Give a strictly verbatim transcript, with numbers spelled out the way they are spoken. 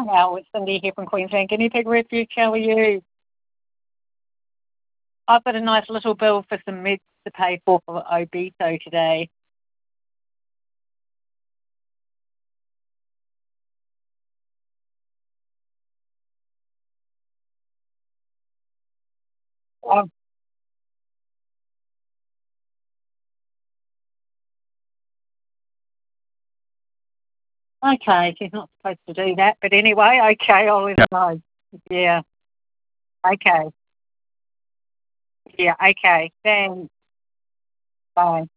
Al, it's Cindy here from Queensland Guinea Pig Refuge. How are you? I've got a nice little bill for some meds to pay for for Obito today. Oh, okay, she's not supposed to do that, but anyway, okay, I'll let her know. Yeah, okay. Yeah, okay. Thanks. Bye.